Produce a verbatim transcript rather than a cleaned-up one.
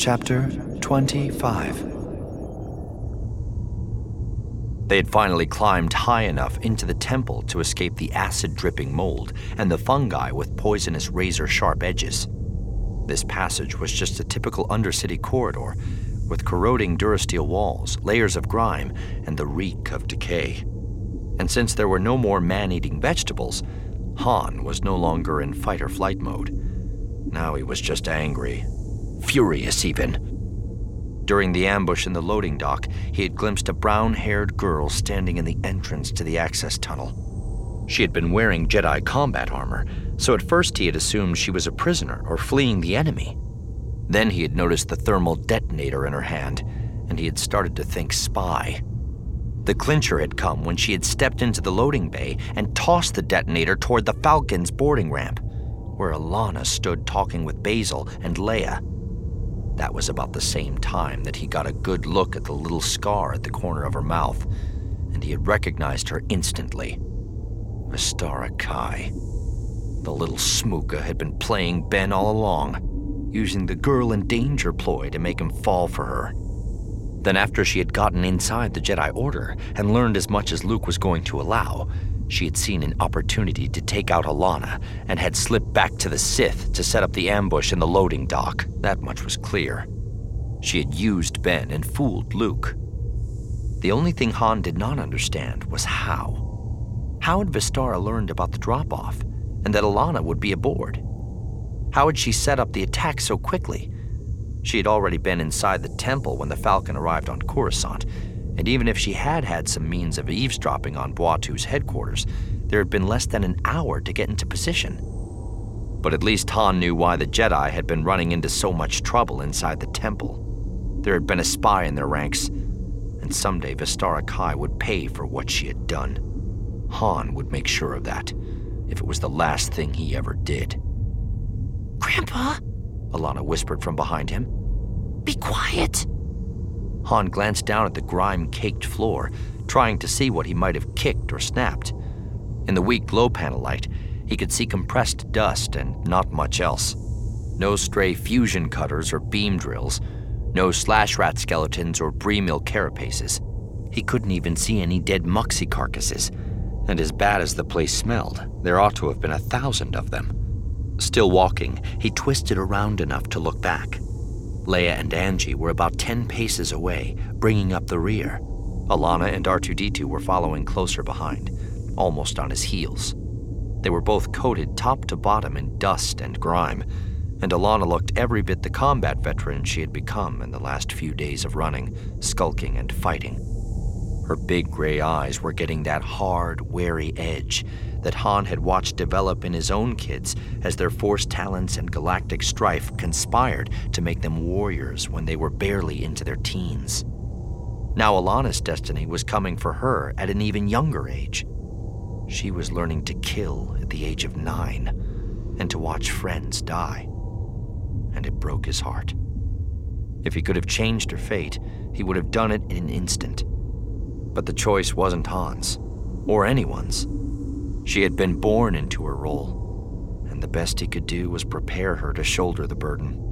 Chapter twenty-five. They had finally climbed high enough into the temple to escape the acid-dripping mold and the fungi with poisonous razor-sharp edges. This passage was just a typical Undercity corridor, with corroding durasteel walls, layers of grime, and the reek of decay. And since there were no more man-eating vegetables, Han was no longer in fight-or-flight mode. Now he was just angry. Furious, even. During the ambush in the loading dock, he had glimpsed a brown-haired girl standing in the entrance to the access tunnel. She had been wearing Jedi combat armor, so at first he had assumed she was a prisoner or fleeing the enemy. Then he had noticed the thermal detonator in her hand, and he had started to think spy. The clincher had come when she had stepped into the loading bay and tossed the detonator toward the Falcon's boarding ramp, where Allana stood talking with Bazel and Leia. That was about the same time that he got a good look at the little scar at the corner of her mouth, and he had recognized her instantly. Vestara Kai. The little smooka had been playing Ben all along, using the girl in danger ploy to make him fall for her. Then after she had gotten inside the Jedi Order and learned as much as Luke was going to allow, she had seen an opportunity to take out Allana and had slipped back to the Sith to set up the ambush in the loading dock. That much was clear. She had used Ben and fooled Luke. The only thing Han did not understand was how. How had Vestara learned about the drop-off and that Allana would be aboard? How had she set up the attack so quickly? She had already been inside the temple when the Falcon arrived on Coruscant, and even if she had had some means of eavesdropping on Buatu's headquarters, there had been less than an hour to get into position. But at least Han knew why the Jedi had been running into so much trouble inside the temple. There had been a spy in their ranks, and someday Vestara Kai would pay for what she had done. Han would make sure of that, if it was the last thing he ever did. "Grandpa," Allana whispered from behind him. "Be quiet." Han glanced down at the grime-caked floor, trying to see what he might have kicked or snapped. In the weak glow panel light, he could see compressed dust and not much else. No stray fusion cutters or beam drills, no slash rat skeletons or brie mill carapaces. He couldn't even see any dead muxie carcasses, and as bad as the place smelled, there ought to have been a thousand of them. Still walking, he twisted around enough to look back. Leia and Angie were about ten paces away, bringing up the rear. Allana and R two D two were following closer behind, almost on his heels. They were both coated top to bottom in dust and grime, and Allana looked every bit the combat veteran she had become in the last few days of running, skulking, and fighting. Her big gray eyes were getting that hard, wary edge that Han had watched develop in his own kids as their Force talents and galactic strife conspired to make them warriors when they were barely into their teens. Now Allana's destiny was coming for her at an even younger age. She was learning to kill at the age of nine and to watch friends die. And it broke his heart. If he could have changed her fate, he would have done it in an instant. But the choice wasn't Han's, or anyone's. She had been born into her role, and the best he could do was prepare her to shoulder the burden.